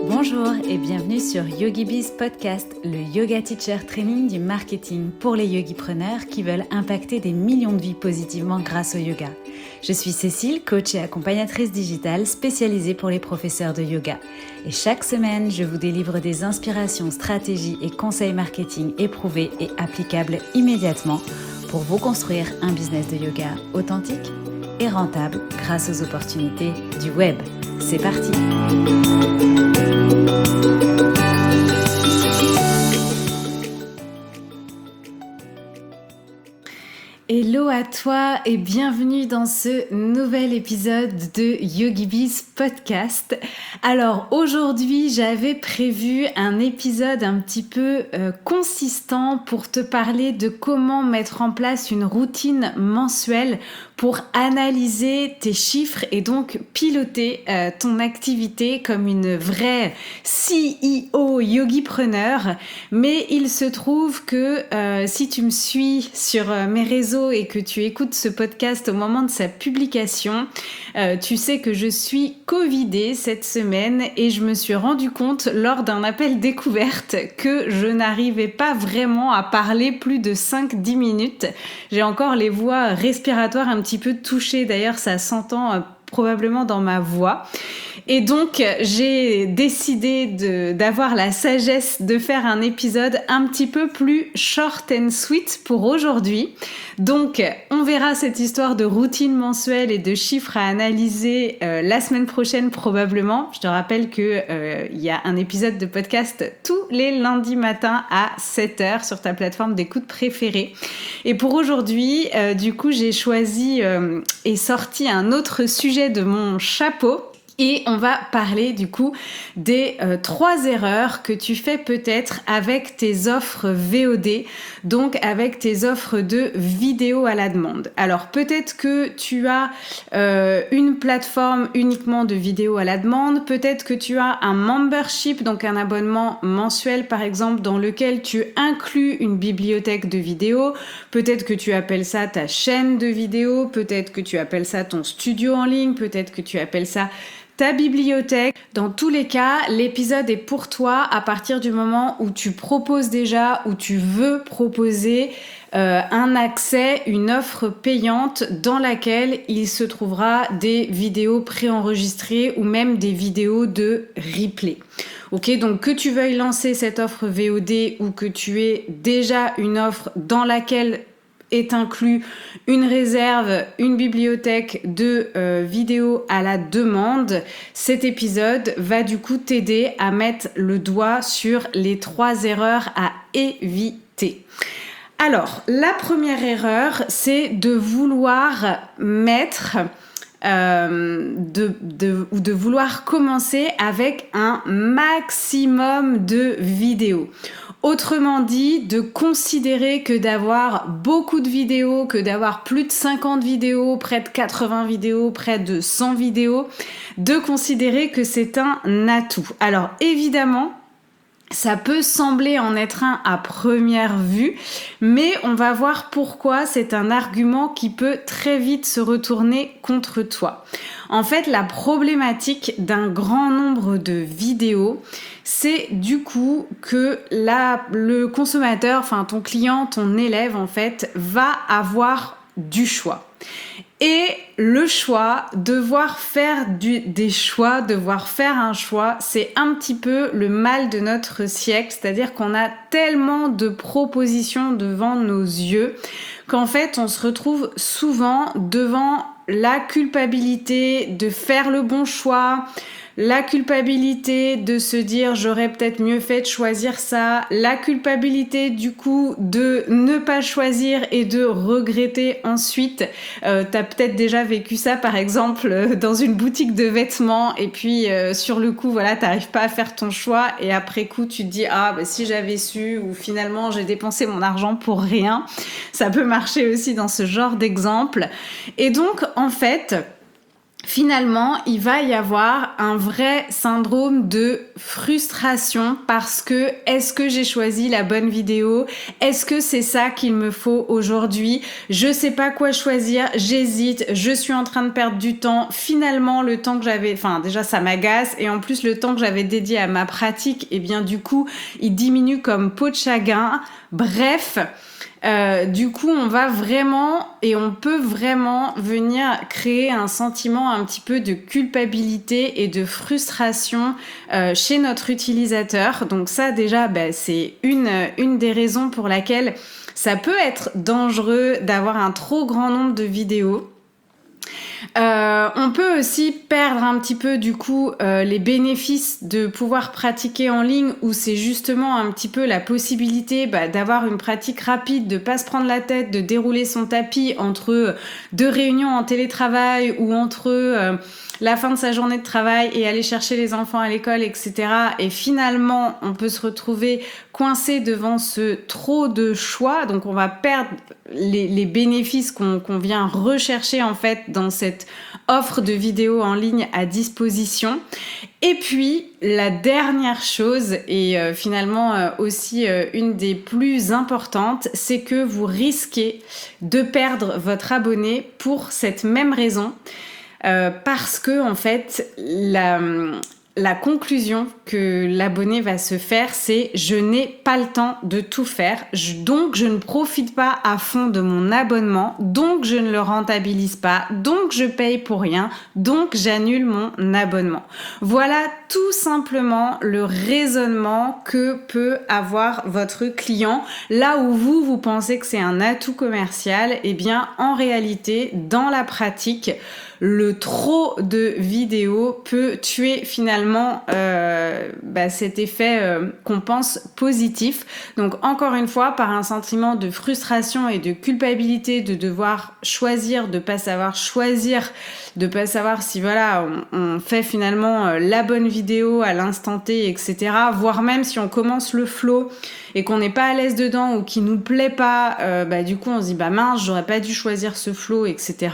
Bonjour et bienvenue sur YogiBiz Podcast, le yoga teacher training du marketing pour les yogipreneurs qui veulent impacter des millions de vies positivement grâce au yoga. Je suis Cécile, coach et accompagnatrice digitale spécialisée pour les professeurs de yoga. Et chaque semaine, je vous délivre des inspirations, stratégies et conseils marketing éprouvés et applicables immédiatement pour vous construire un business de yoga authentique et rentable grâce aux opportunités du web. C'est parti! Hello à toi et bienvenue dans ce nouvel épisode de YogiBiz Podcast. Alors aujourd'hui j'avais prévu un épisode un petit peu consistant pour te parler de comment mettre en place une routine mensuelle pour analyser tes chiffres et donc piloter ton activité comme une vraie CEO yogipreneur. Mais il se trouve que si tu me suis sur mes réseaux et que tu écoutes ce podcast au moment de sa publication, tu sais que je suis covidée cette semaine et je me suis rendu compte lors d'un appel découverte que je n'arrivais pas vraiment à parler plus de 5-10 minutes. J'ai encore les voies respiratoires un petit peu touchées, d'ailleurs ça s'entend probablement dans ma voix. Et donc, j'ai décidé d'avoir la sagesse de faire un épisode un petit peu plus short and sweet pour aujourd'hui. Donc, on verra cette histoire de routine mensuelle et de chiffres à analyser la semaine prochaine probablement. Je te rappelle que il y a un épisode de podcast tous les lundis matins à 7h sur ta plateforme d'écoute préférée. Et pour aujourd'hui, du coup, j'ai choisi et sorti un autre sujet de mon chapeau. Et on va parler du coup des 3 erreurs que tu fais peut-être avec tes offres VOD, donc avec tes offres de vidéos à la demande. Alors peut-être que tu as une plateforme uniquement de vidéos à la demande, peut-être que tu as un membership, donc un abonnement mensuel par exemple, dans lequel tu inclus une bibliothèque de vidéos, peut-être que tu appelles ça ta chaîne de vidéos, peut-être que tu appelles ça ton studio en ligne, peut-être que tu appelles ça ta bibliothèque. Dans tous les cas, l'épisode est pour toi à partir du moment où tu proposes déjà, où tu veux proposer un accès, une offre payante dans laquelle il se trouvera des vidéos préenregistrées ou même des vidéos de replay. Ok, donc que tu veuilles lancer cette offre VOD ou que tu aies déjà une offre dans laquelle est inclus une réserve, une bibliothèque de vidéos à la demande, cet épisode va du coup t'aider à mettre le doigt sur les 3 erreurs à éviter. Alors, la première erreur, c'est de vouloir mettre ou de vouloir commencer avec un maximum de vidéos. Autrement dit, de considérer que d'avoir beaucoup de vidéos, que d'avoir plus de 50 vidéos, près de 80 vidéos, près de 100 vidéos, de considérer que c'est un atout. Alors évidemment, ça peut sembler en être un à première vue, mais on va voir pourquoi c'est un argument qui peut très vite se retourner contre toi. En fait, la problématique d'un grand nombre de vidéos, c'est du coup que le consommateur, enfin ton client, ton élève en fait, va avoir du choix. Et le choix, devoir faire des choix, devoir faire un choix, c'est un petit peu le mal de notre siècle, c'est-à-dire qu'on a tellement de propositions devant nos yeux qu'en fait on se retrouve souvent devant la culpabilité de faire le bon choix, la culpabilité de se dire j'aurais peut-être mieux fait de choisir ça, la culpabilité du coup de ne pas choisir et de regretter ensuite. T'as peut-être déjà vécu ça par exemple dans une boutique de vêtements et puis sur le coup voilà t'arrives pas à faire ton choix et après coup tu te dis si j'avais su ou finalement j'ai dépensé mon argent pour rien. Ça peut marcher aussi dans ce genre d'exemple. Et donc en fait finalement, il va y avoir un vrai syndrome de frustration parce que est-ce que j'ai choisi la bonne vidéo? Est-ce que c'est ça qu'il me faut aujourd'hui? Je sais pas quoi choisir, j'hésite, je suis en train de perdre du temps. Finalement, le temps que j'avais, enfin déjà ça m'agace et en plus le temps que j'avais dédié à ma pratique, eh bien du coup, il diminue comme peau de chagrin. Bref, du coup, on va vraiment et on peut vraiment venir créer un sentiment un petit peu de culpabilité et de frustration chez notre utilisateur. Donc ça, déjà, c'est une des raisons pour laquelle ça peut être dangereux d'avoir un trop grand nombre de vidéos. On peut aussi perdre un petit peu du coup les bénéfices de pouvoir pratiquer en ligne où c'est justement un petit peu la possibilité d'avoir une pratique rapide, de pas se prendre la tête, de dérouler son tapis entre deux réunions en télétravail ou entre la fin de sa journée de travail et aller chercher les enfants à l'école, etc. Et finalement, on peut se retrouver coincé devant ce trop de choix. Donc, on va perdre les bénéfices qu'on vient rechercher en fait dans cette offre de vidéos en ligne à disposition. Et puis, la dernière chose, et finalement aussi une des plus importantes, c'est que vous risquez de perdre votre abonné pour cette même raison. Parce que en fait, la conclusion que l'abonné va se faire, c'est je n'ai pas le temps de tout faire, donc je ne profite pas à fond de mon abonnement, donc je ne le rentabilise pas, donc je paye pour rien, donc j'annule mon abonnement. Voilà tout simplement le raisonnement que peut avoir votre client. Là où vous pensez que c'est un atout commercial, eh bien en réalité, dans la pratique, le trop de vidéos peut tuer finalement cet effet qu'on pense positif. Donc encore une fois, par un sentiment de frustration et de culpabilité de devoir choisir, de pas savoir choisir, de pas savoir si voilà on fait finalement la bonne vidéo à l'instant T, etc. Voire même si on commence le flow et qu'on n'est pas à l'aise dedans ou qui nous plaît pas, du coup on se dit mince, j'aurais pas dû choisir ce flow, etc.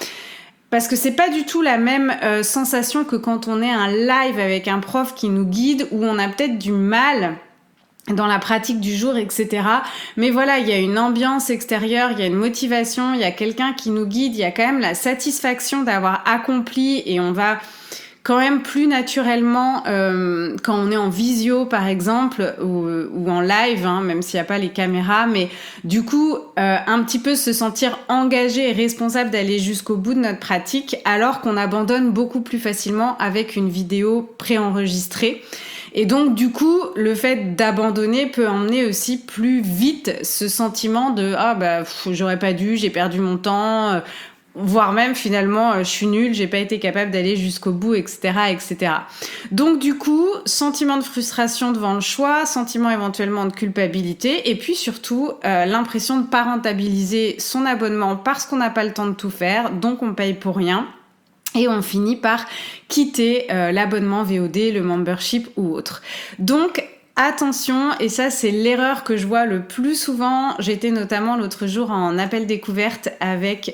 Parce que c'est pas du tout la même sensation que quand on est un live avec un prof qui nous guide, où on a peut-être du mal dans la pratique du jour, etc. Mais voilà, il y a une ambiance extérieure, il y a une motivation, il y a quelqu'un qui nous guide, il y a quand même la satisfaction d'avoir accompli et on va quand même plus naturellement quand on est en visio par exemple ou en live, même s'il n'y a pas les caméras, mais du coup un petit peu se sentir engagé et responsable d'aller jusqu'au bout de notre pratique, alors qu'on abandonne beaucoup plus facilement avec une vidéo préenregistrée. Et donc du coup, le fait d'abandonner peut emmener aussi plus vite ce sentiment de j'aurais pas dû, j'ai perdu mon temps, voire même finalement je suis nulle, j'ai pas été capable d'aller jusqu'au bout, etc., etc. Donc du coup, sentiment de frustration devant le choix, sentiment éventuellement de culpabilité, et puis surtout l'impression de pas rentabiliser son abonnement parce qu'on n'a pas le temps de tout faire, donc on paye pour rien. Et on finit par quitter l'abonnement VOD, le membership ou autre. Donc, attention, et ça c'est l'erreur que je vois le plus souvent. J'étais notamment l'autre jour en appel découverte avec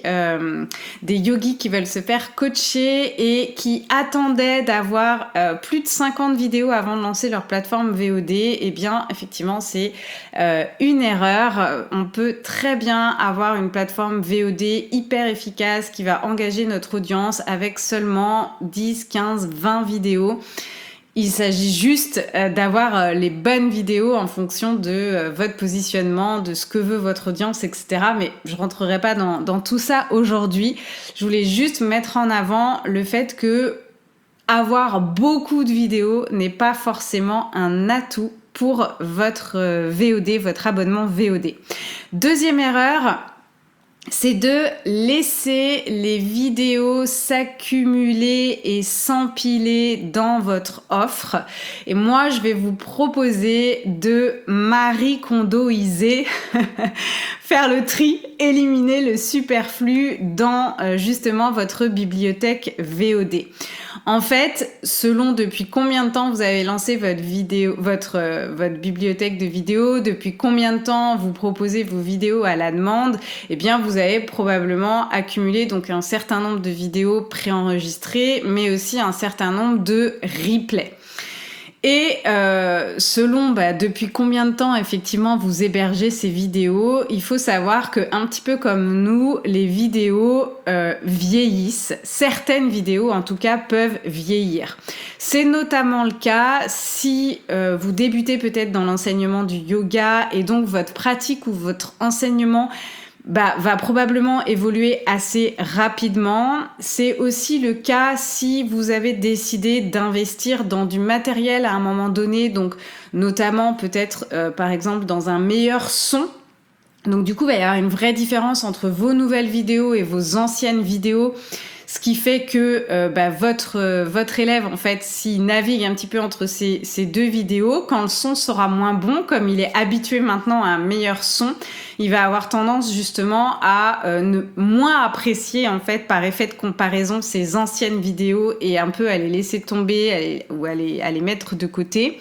des yogis qui veulent se faire coacher et qui attendaient d'avoir plus de 50 vidéos avant de lancer leur plateforme VOD. Eh bien, effectivement, c'est une erreur. On peut très bien avoir une plateforme VOD hyper efficace qui va engager notre audience avec seulement 10, 15, 20 vidéos. Il s'agit juste d'avoir les bonnes vidéos en fonction de votre positionnement, de ce que veut votre audience, etc. Mais je rentrerai pas dans tout ça aujourd'hui. Je voulais juste mettre en avant le fait que avoir beaucoup de vidéos n'est pas forcément un atout pour votre VOD, votre abonnement VOD. Deuxième erreur, c'est de laisser les vidéos s'accumuler et s'empiler dans votre offre. Et moi, je vais vous proposer de Marie Kondoiser faire le tri, éliminer le superflu dans justement votre bibliothèque VOD. En fait, selon depuis combien de temps vous avez lancé votre bibliothèque de vidéos, depuis combien de temps vous proposez vos vidéos à la demande, eh bien vous avez probablement accumulé donc un certain nombre de vidéos préenregistrées, mais aussi un certain nombre de replays. Et selon depuis combien de temps effectivement vous hébergez ces vidéos, il faut savoir que un petit peu comme nous, les vidéos vieillissent. Certaines vidéos en tout cas peuvent vieillir. C'est notamment le cas si vous débutez peut-être dans l'enseignement du yoga et donc votre pratique ou votre enseignement va probablement évoluer assez rapidement. C'est aussi le cas si vous avez décidé d'investir dans du matériel à un moment donné, donc notamment peut-être par exemple dans un meilleur son. Donc du coup, il va y avoir une vraie différence entre vos nouvelles vidéos et vos anciennes vidéos. Ce qui fait que votre élève, en fait, s'il navigue un petit peu entre ces deux vidéos, quand le son sera moins bon, comme il est habitué maintenant à un meilleur son, il va avoir tendance justement à ne moins apprécier, en fait, par effet de comparaison, ses anciennes vidéos et un peu à les laisser tomber ou à les mettre de côté.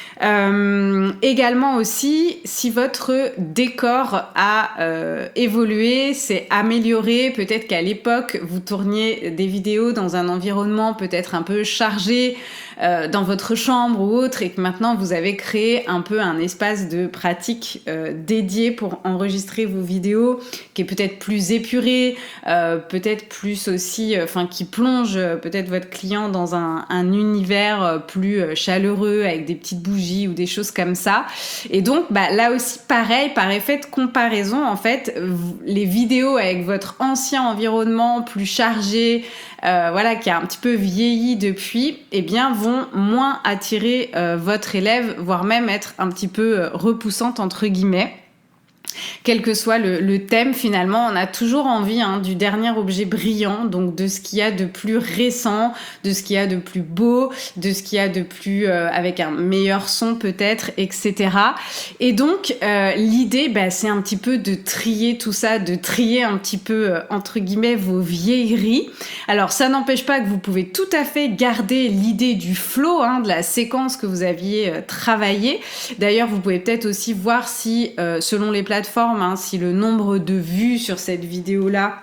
Également aussi, si votre décor a évolué, s'est amélioré, peut-être qu'à l'époque vous tourniez des vidéos dans un environnement peut-être un peu chargé dans votre chambre ou autre, et que maintenant vous avez créé un peu un espace de pratique dédié pour enregistrer vos vidéos, qui est peut-être plus épuré, peut-être plus aussi, qui plonge peut-être votre client dans un univers plus chaleureux avec des petites bougies ou des choses comme ça. Et donc là aussi pareil, par effet de comparaison, en fait, les vidéos avec votre ancien environnement plus chargé, qui a un petit peu vieilli depuis, eh bien vont moins attirer votre élève, voire même être un petit peu repoussante entre guillemets. Quel que soit le thème, finalement, on a toujours envie du dernier objet brillant, donc de ce qu'il y a de plus récent, de ce qu'il y a de plus beau, de ce qu'il y a de plus avec un meilleur son peut-être, etc. Et donc, l'idée, c'est un petit peu de trier tout ça, de trier un petit peu, entre guillemets, vos vieilleries. Alors, ça n'empêche pas que vous pouvez tout à fait garder l'idée du flow, de la séquence que vous aviez travaillée. D'ailleurs, vous pouvez peut-être aussi voir si, selon les plateformes, si le nombre de vues sur cette vidéo-là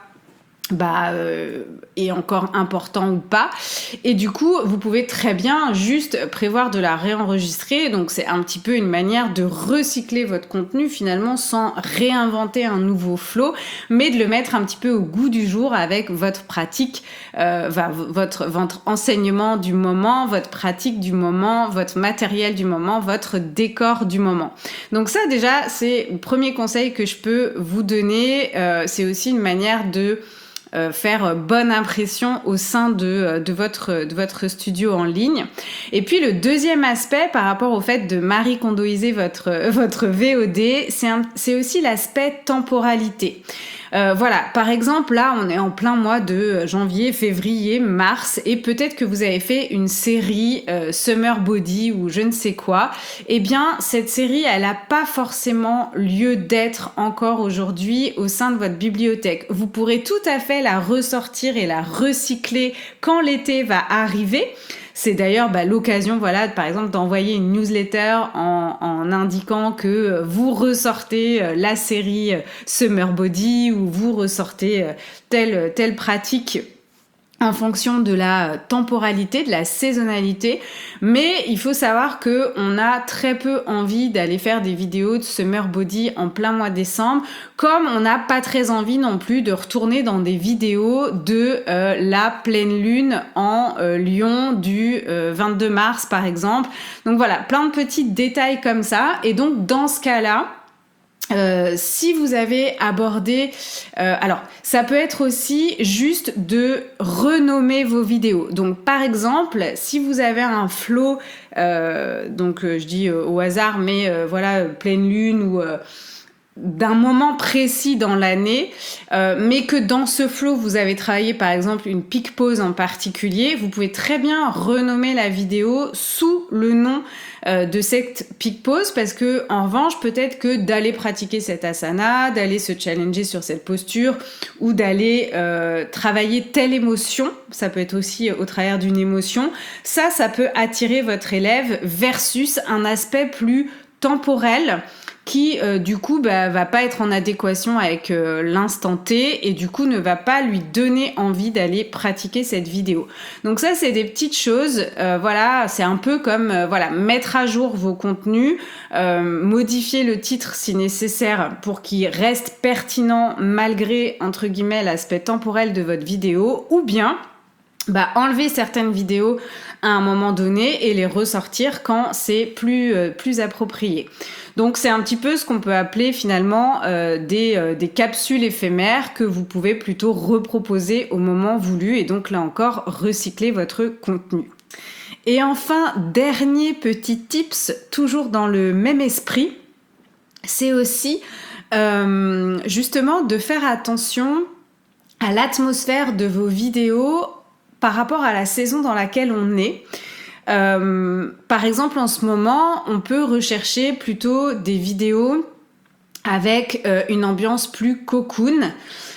est encore important ou pas. Et du coup, vous pouvez très bien juste prévoir de la réenregistrer. Donc, c'est un petit peu une manière de recycler votre contenu finalement sans réinventer un nouveau flow, mais de le mettre un petit peu au goût du jour avec votre pratique, votre enseignement du moment, votre pratique du moment, votre matériel du moment, votre décor du moment. Donc ça, déjà, c'est le premier conseil que je peux vous donner. C'est aussi une manière de faire bonne impression au sein de votre studio en ligne. Et puis le deuxième aspect par rapport au fait de Marie Kondoiser votre VOD, c'est aussi l'aspect temporalité. Par exemple, là, on est en plein mois de janvier, février, mars, et peut-être que vous avez fait une série Summer Body ou je ne sais quoi. Eh bien, cette série, elle n'a pas forcément lieu d'être encore aujourd'hui au sein de votre bibliothèque. Vous pourrez tout à fait la ressortir et la recycler quand l'été va arriver. C'est d'ailleurs l'occasion, par exemple, d'envoyer une newsletter en indiquant que vous ressortez la série Summer Body ou vous ressortez telle pratique en fonction de la temporalité, de la saisonnalité, mais il faut savoir que on a très peu envie d'aller faire des vidéos de Summer Body en plein mois de décembre, comme on n'a pas très envie non plus de retourner dans des vidéos de la pleine lune en Lyon du 22 mars par exemple. Donc voilà, plein de petits détails comme ça, et donc dans ce cas-là, si vous avez abordé, alors ça peut être aussi juste de renommer vos vidéos. Donc par exemple, si vous avez un flow, je dis au hasard, mais pleine lune d'un moment précis dans l'année, mais que dans ce flow, vous avez travaillé par exemple une peak pause en particulier, vous pouvez très bien renommer la vidéo sous le nom de cette peak pause, parce que en revanche, peut-être que d'aller pratiquer cet asana, d'aller se challenger sur cette posture, ou d'aller travailler telle émotion, ça peut être aussi au travers d'une émotion, ça peut attirer votre élève versus un aspect plus temporel qui du coup va pas être en adéquation avec l'instant T et du coup ne va pas lui donner envie d'aller pratiquer cette vidéo. Donc ça c'est des petites choses, voilà, c'est un peu comme mettre à jour vos contenus, modifier le titre si nécessaire pour qu'il reste pertinent malgré entre guillemets l'aspect temporel de votre vidéo, ou bien enlever certaines vidéos à un moment donné et les ressortir quand c'est plus approprié. Donc c'est un petit peu ce qu'on peut appeler finalement des capsules éphémères que vous pouvez plutôt reproposer au moment voulu et donc là encore recycler votre contenu. Et enfin, dernier petit tips, toujours dans le même esprit, c'est aussi justement de faire attention à l'atmosphère de vos vidéos par rapport à la saison dans laquelle on est. Par exemple, en ce moment, on peut rechercher plutôt des vidéos avec une ambiance plus cocoon.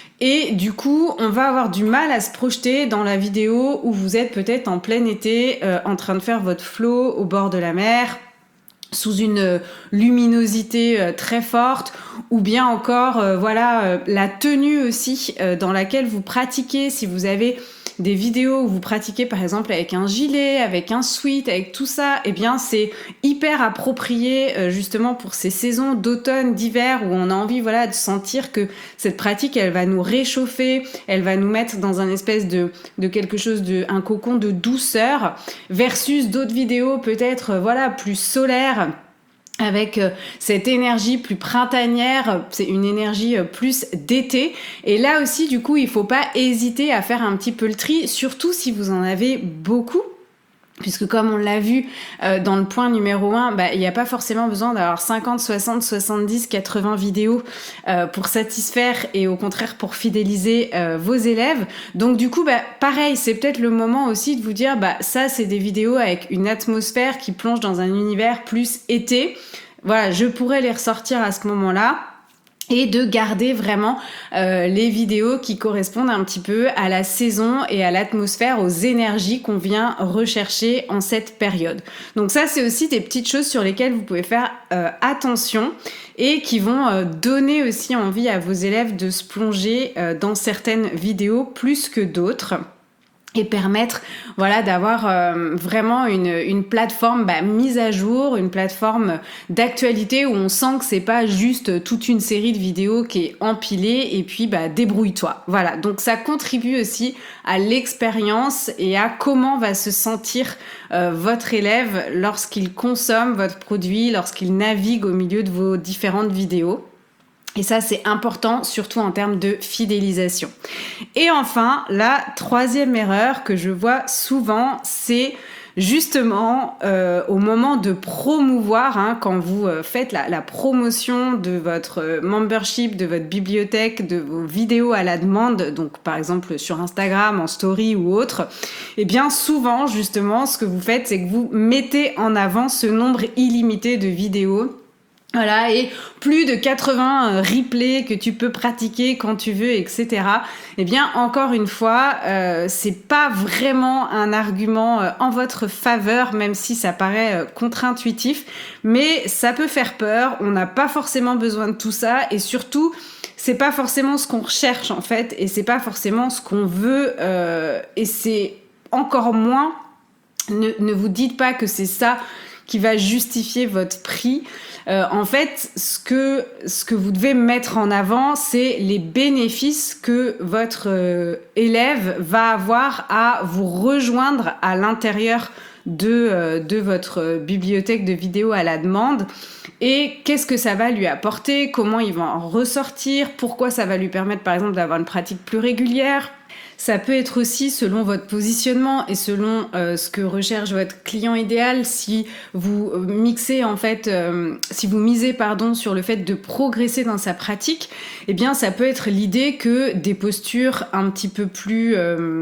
Et du coup, on va avoir du mal à se projeter dans la vidéo où vous êtes peut-être en plein été, en train de faire votre flow au bord de la mer, sous une luminosité très forte, ou bien encore la tenue aussi dans laquelle vous pratiquez. Si vous avez des vidéos où vous pratiquez par exemple avec un gilet, avec un sweat, avec tout ça, eh bien c'est hyper approprié justement pour ces saisons d'automne, d'hiver où on a envie de sentir que cette pratique elle va nous réchauffer, elle va nous mettre dans un espèce de quelque chose un cocon de douceur, versus d'autres vidéos peut-être plus solaires, avec cette énergie plus printanière, c'est une énergie plus d'été. Et là aussi, du coup, il faut pas hésiter à faire un petit peu le tri, surtout si vous en avez beaucoup. Puisque comme on l'a vu dans le point numéro 1, il n'y a pas forcément besoin d'avoir 50, 60, 70, 80 vidéos pour satisfaire et au contraire pour fidéliser vos élèves. Donc du coup, pareil, c'est peut-être le moment aussi de vous dire, ça c'est des vidéos avec une atmosphère qui plonge dans un univers plus été. Voilà, je pourrais les ressortir à ce moment-là. Et de garder vraiment les vidéos qui correspondent un petit peu à la saison et à l'atmosphère, aux énergies qu'on vient rechercher en cette période. Donc ça, c'est aussi des petites choses sur lesquelles vous pouvez faire attention et qui vont donner aussi envie à vos élèves de se plonger dans certaines vidéos plus que d'autres. Et permettre d'avoir vraiment une plateforme mise à jour, une plateforme d'actualité où on sent que c'est pas juste toute une série de vidéos qui est empilée et puis débrouille-toi. Voilà, donc ça contribue aussi à l'expérience et à comment va se sentir votre élève lorsqu'il consomme votre produit, lorsqu'il navigue au milieu de vos différentes vidéos. Et ça, c'est important, surtout en termes de fidélisation. Et enfin, la troisième erreur que je vois souvent, c'est justement au moment de promouvoir, quand vous faites la promotion de votre membership, de votre bibliothèque, de vos vidéos à la demande, donc par exemple sur Instagram, en story ou autre, et bien souvent, justement, ce que vous faites, c'est que vous mettez en avant ce nombre illimité de vidéos. Voilà, et plus de 80 replays que tu peux pratiquer quand tu veux, etc. Eh bien, encore une fois, c'est pas vraiment un argument en votre faveur, même si ça paraît contre-intuitif, mais ça peut faire peur. On n'a pas forcément besoin de tout ça, et surtout, c'est pas forcément ce qu'on recherche en fait, et c'est pas forcément ce qu'on veut, et c'est encore moins. Ne vous dites pas que c'est ça qui va justifier votre prix. En fait, ce que vous devez mettre en avant, c'est les bénéfices que votre élève va avoir à vous rejoindre à l'intérieur de votre bibliothèque de vidéos à la demande, et qu'est-ce que ça va lui apporter, comment il va en ressortir, pourquoi ça va lui permettre par exemple d'avoir une pratique plus régulière. Ça peut être aussi selon votre positionnement et selon ce que recherche votre client idéal. Si vous mixez en fait, si vous misez sur le fait de progresser dans sa pratique, eh bien ça peut être l'idée que des postures un petit peu plus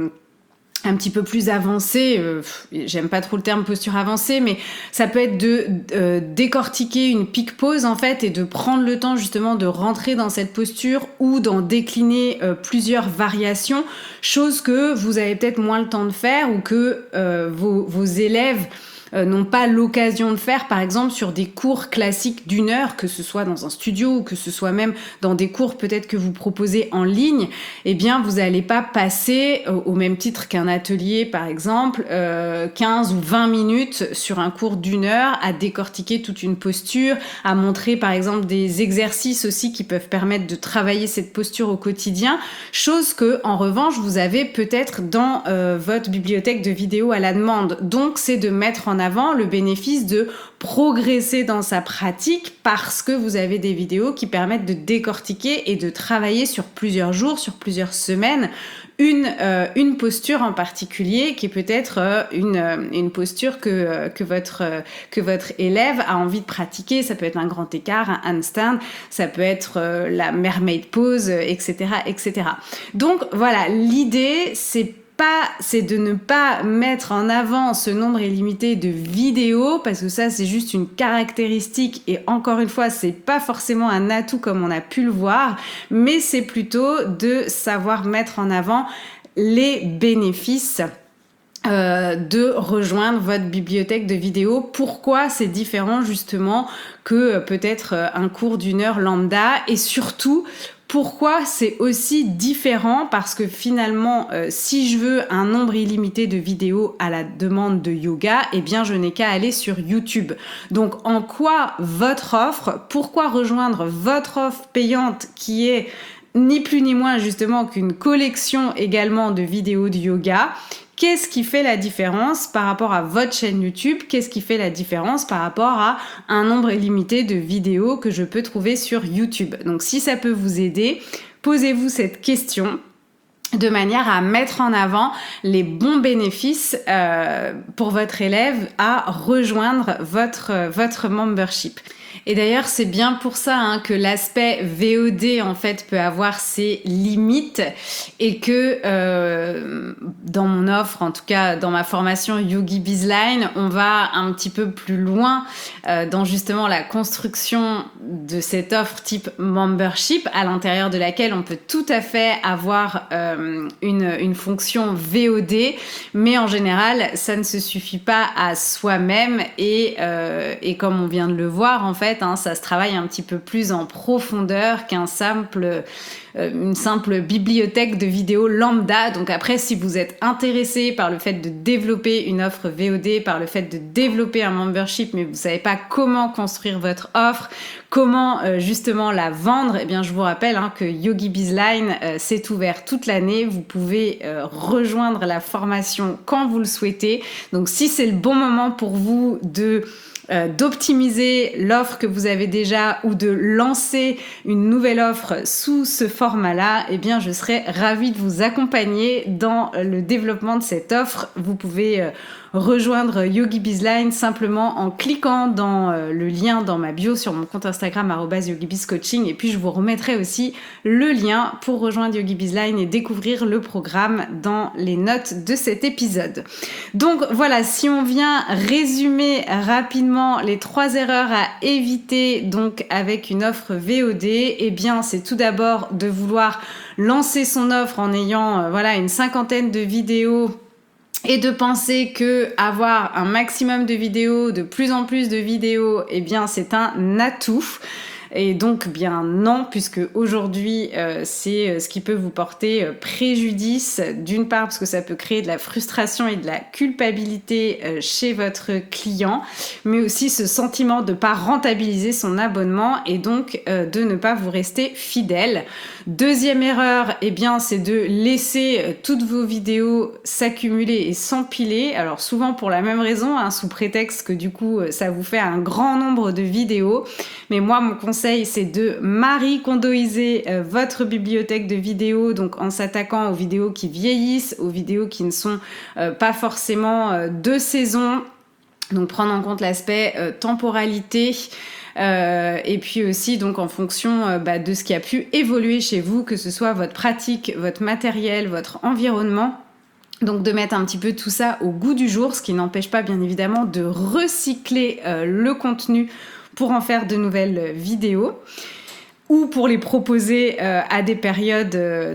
avancé, j'aime pas trop le terme posture avancée, mais ça peut être de décortiquer une peak pose en fait et de prendre le temps justement de rentrer dans cette posture ou d'en décliner plusieurs variations, chose que vous avez peut-être moins le temps de faire ou que vos élèves n'ont pas l'occasion de faire, par exemple sur des cours classiques d'1 heure, que ce soit dans un studio ou que ce soit même dans des cours peut-être que vous proposez en ligne. Eh bien vous n'allez pas passer au même titre qu'un atelier par exemple 15 ou 20 minutes sur un cours d'1 heure à décortiquer toute une posture, à montrer par exemple des exercices aussi qui peuvent permettre de travailler cette posture au quotidien, chose que en revanche vous avez peut-être dans votre bibliothèque de vidéos à la demande. Donc c'est de mettre en avant le bénéfice de progresser dans sa pratique parce que vous avez des vidéos qui permettent de décortiquer et de travailler sur plusieurs jours, sur plusieurs semaines, une posture en particulier qui est peut-être une posture que votre élève a envie de pratiquer. Ça peut être un grand écart, un handstand, ça peut être la mermaid pose, etc., etc. Donc voilà, l'idée c'est de ne pas mettre en avant ce nombre illimité de vidéos, parce que ça, c'est juste une caractéristique, et encore une fois, c'est pas forcément un atout comme on a pu le voir, mais c'est plutôt de savoir mettre en avant les bénéfices de rejoindre votre bibliothèque de vidéos. Pourquoi c'est différent justement que peut-être un cours d'1 heure lambda, et surtout pourquoi c'est aussi différent, parce que finalement si je veux un nombre illimité de vidéos à la demande de yoga, eh bien je n'ai qu'à aller sur YouTube. Donc en quoi votre offre, pourquoi rejoindre votre offre payante qui est ni plus ni moins justement qu'une collection également de vidéos de yoga? Qu'est-ce qui fait la différence par rapport à votre chaîne YouTube? Qu'est-ce qui fait la différence par rapport à un nombre illimité de vidéos que je peux trouver sur YouTube? Donc si ça peut vous aider, posez-vous cette question de manière à mettre en avant les bons bénéfices pour votre élève à rejoindre votre membership. Et d'ailleurs, c'est bien pour ça que l'aspect VOD en fait peut avoir ses limites, et que dans mon offre, en tout cas dans ma formation Yogi Bizline, on va un petit peu plus loin dans justement la construction de cette offre type membership, à l'intérieur de laquelle on peut tout à fait avoir une fonction VOD, mais en général, ça ne se suffit pas à soi-même, et comme on vient de le voir en fait, ça se travaille un petit peu plus en profondeur une simple bibliothèque de vidéos lambda. Donc après, si vous êtes intéressé par le fait de développer une offre VOD, par le fait de développer un membership, mais vous savez pas comment construire votre offre, comment justement la vendre, eh bien je vous rappelle que Yogi Bizline c'est ouvert toute l'année. Vous pouvez rejoindre la formation quand vous le souhaitez. Donc si c'est le bon moment pour vous d'optimiser l'offre que vous avez déjà, ou de lancer une nouvelle offre sous ce format-là, eh bien je serais ravie de vous accompagner dans le développement de cette offre. Vous pouvez rejoindre Yogi Bizline simplement en cliquant dans le lien dans ma bio sur mon compte Instagram @yogibizcoaching, et puis je vous remettrai aussi le lien pour rejoindre Yogi Bizline et découvrir le programme dans les notes de cet épisode. Donc voilà, si on vient résumer rapidement les 3 erreurs à éviter donc avec une offre VOD, eh bien c'est tout d'abord de vouloir lancer son offre en ayant une 50aine de vidéos, et de penser que avoir un maximum de vidéos, de plus en plus de vidéos, eh bien c'est un atout. Et donc bien non, puisque aujourd'hui c'est ce qui peut vous porter préjudice, d'une part parce que ça peut créer de la frustration et de la culpabilité chez votre client, mais aussi ce sentiment de ne pas rentabiliser son abonnement, et donc de ne pas vous rester fidèle. Deuxième erreur, eh bien c'est de laisser toutes vos vidéos s'accumuler et s'empiler, alors souvent pour la même raison, sous prétexte que du coup ça vous fait un grand nombre de vidéos. Mais moi mon conseil conseil, c'est de maricondoiser votre bibliothèque de vidéos, donc en s'attaquant aux vidéos qui vieillissent, aux vidéos qui ne sont pas forcément de saison. Donc prendre en compte l'aspect temporalité et puis aussi donc en fonction de ce qui a pu évoluer chez vous, que ce soit votre pratique, votre matériel, votre environnement. Donc de mettre un petit peu tout ça au goût du jour, ce qui n'empêche pas bien évidemment de recycler le contenu pour en faire de nouvelles vidéos ou pour les proposer à des périodes,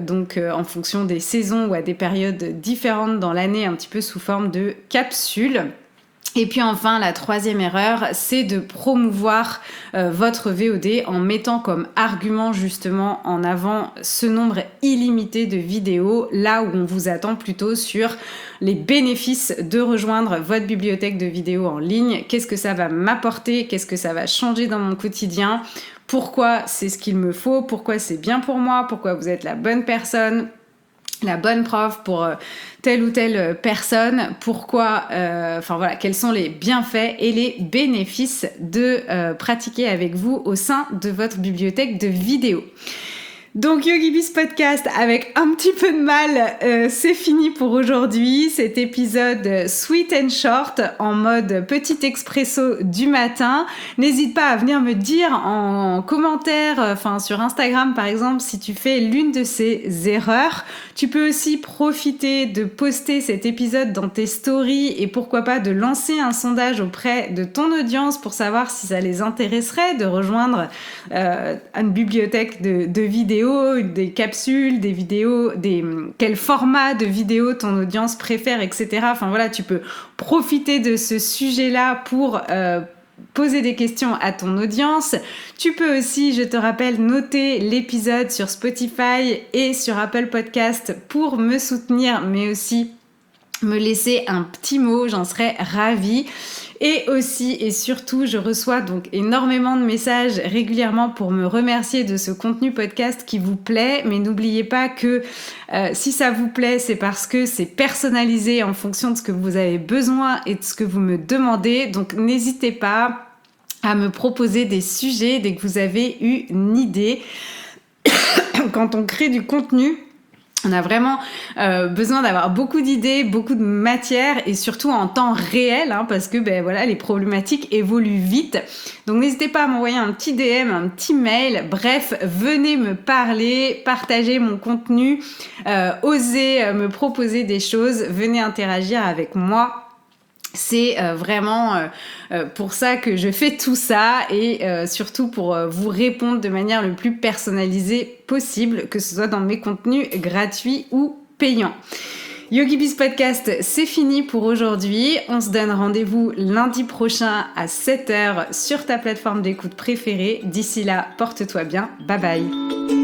en fonction des saisons ou à des périodes différentes dans l'année, un petit peu sous forme de capsules. Et puis enfin, la troisième erreur, c'est de promouvoir votre VOD en mettant comme argument justement en avant ce nombre illimité de vidéos, là où on vous attend plutôt sur les bénéfices de rejoindre votre bibliothèque de vidéos en ligne. Qu'est-ce que ça va m'apporter? Qu'est-ce que ça va changer dans mon quotidien? Pourquoi c'est ce qu'il me faut? Pourquoi c'est bien pour moi? Pourquoi vous êtes la bonne personne? La bonne prof pour telle ou telle personne, pourquoi, quels sont les bienfaits et les bénéfices de pratiquer avec vous au sein de votre bibliothèque de vidéos. Donc YogiBiz Podcast avec un petit peu de mal, c'est fini pour aujourd'hui. Cet épisode sweet and short en mode petit expresso du matin. N'hésite pas à venir me dire en commentaire, sur Instagram par exemple, si tu fais l'une de ces erreurs. Tu peux aussi profiter de poster cet épisode dans tes stories et pourquoi pas de lancer un sondage auprès de ton audience pour savoir si ça les intéresserait de rejoindre une bibliothèque de vidéos, des capsules, des vidéos, quel format de vidéo ton audience préfère, etc. Tu peux profiter de ce sujet-là pour poser des questions à ton audience. Tu peux aussi, je te rappelle, noter l'épisode sur Spotify et sur Apple Podcast pour me soutenir, mais aussi me laisser un petit mot, j'en serais ravie. Et aussi et surtout, je reçois donc énormément de messages régulièrement pour me remercier de ce contenu podcast qui vous plaît. Mais n'oubliez pas que si ça vous plaît, c'est parce que c'est personnalisé en fonction de ce que vous avez besoin et de ce que vous me demandez. Donc n'hésitez pas à me proposer des sujets dès que vous avez une idée. Quand on crée du contenu, on a vraiment besoin d'avoir beaucoup d'idées, beaucoup de matière et surtout en temps réel parce que les problématiques évoluent vite. Donc n'hésitez pas à m'envoyer un petit DM, un petit mail. Bref, venez me parler, partager mon contenu, osez me proposer des choses, venez interagir avec moi. C'est vraiment pour ça que je fais tout ça et surtout pour vous répondre de manière le plus personnalisée possible, que ce soit dans mes contenus gratuits ou payants. YogiBiz Podcast, c'est fini pour aujourd'hui. On se donne rendez-vous lundi prochain à 7h sur ta plateforme d'écoute préférée. D'ici là, porte-toi bien. Bye bye.